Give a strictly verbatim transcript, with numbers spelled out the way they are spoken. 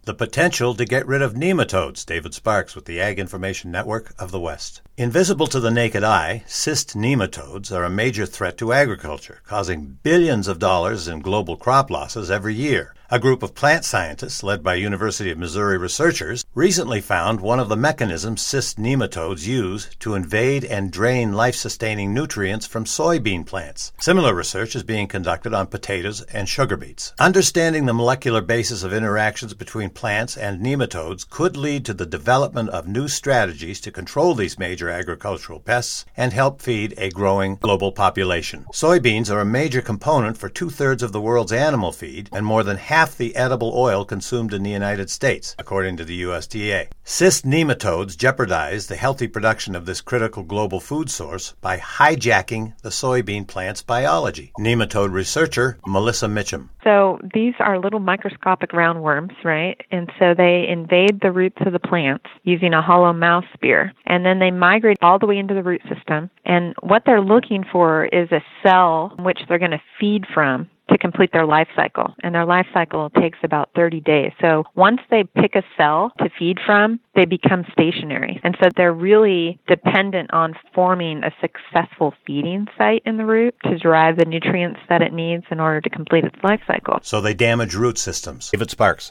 The potential to get rid of nematodes. David Sparks with the Ag Information Network of the West. Invisible to the naked eye, cyst nematodes are a major threat to agriculture, causing billions of dollars in global crop losses every year. A group of plant scientists, led by University of Missouri researchers, recently found one of the mechanisms cyst nematodes use to invade and drain life-sustaining nutrients from soybean plants. Similar research is being conducted on potatoes and sugar beets. Understanding the molecular basis of interactions between plants and nematodes could lead to the development of new strategies to control these major agricultural pests and help feed a growing global population. Soybeans are a major component for two-thirds of the world's animal feed and more than half the edible oil consumed in the United States, according to the U S D A. Cyst nematodes jeopardize the healthy production of this critical global food source by hijacking the soybean plant's biology. Nematode researcher Melissa Mitchum. So these are little microscopic roundworms, right? And so they invade the roots of the plants using a hollow mouth spear. And then they migrate all the way into the root system. And what they're looking for is a cell which they're going to feed from to complete their life cycle. And their life cycle takes about thirty days. So once they pick a cell to feed from, they become stationary. And so they're really dependent on forming a successful feeding site in the root to derive the nutrients that it needs in order to complete its life cycle. So they damage root systems. David Sparks.